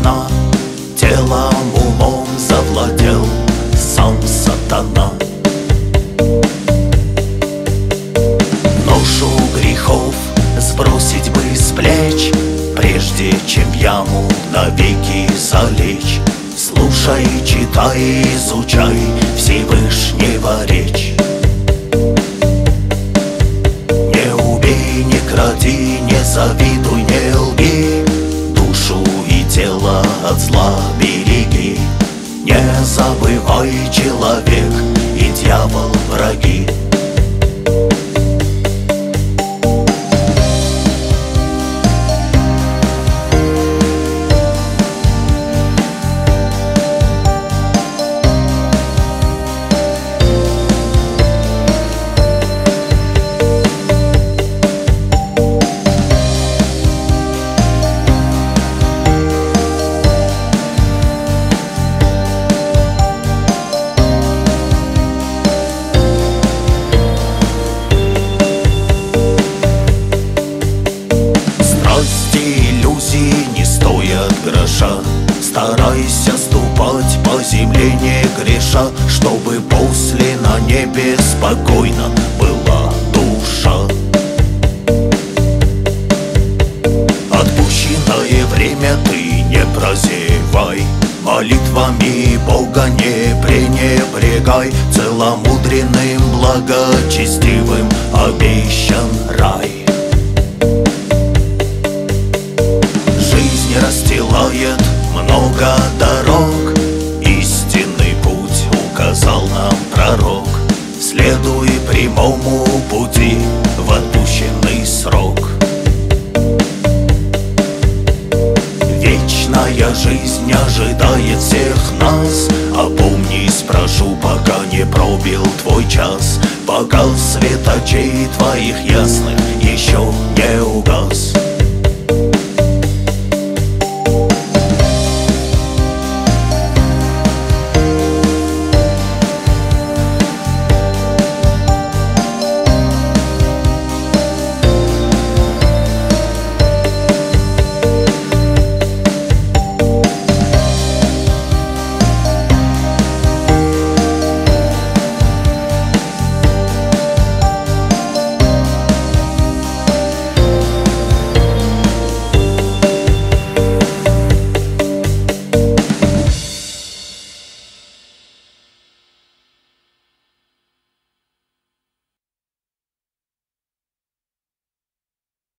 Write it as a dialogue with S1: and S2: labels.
S1: вина, телом, умом завладел сам сатана. Ношу грехов сбросить бы с плеч, прежде чем в яму навеки залечь. Слушай, читай, изучай Всевышнего речь. Не убей, не кради, не завидуй, не лги, душу и тело от зла береги. Не забывай, человек и дьявол враги. Не стоят гроша, старайся ступать по земле не греша, чтобы после на небе спокойно была душа. Отпущенное время ты не прозевай, молитвами Бога не пренебрегай, целомудренным благочестивым обещан рай. Расстилает много дорог, истинный путь указал нам пророк. Следуй прямому пути в отпущенный срок. Вечная жизнь ожидает всех нас. Опомнись, прошу, пока не пробил твой час, пока свет очей твоих ясных еще не угас.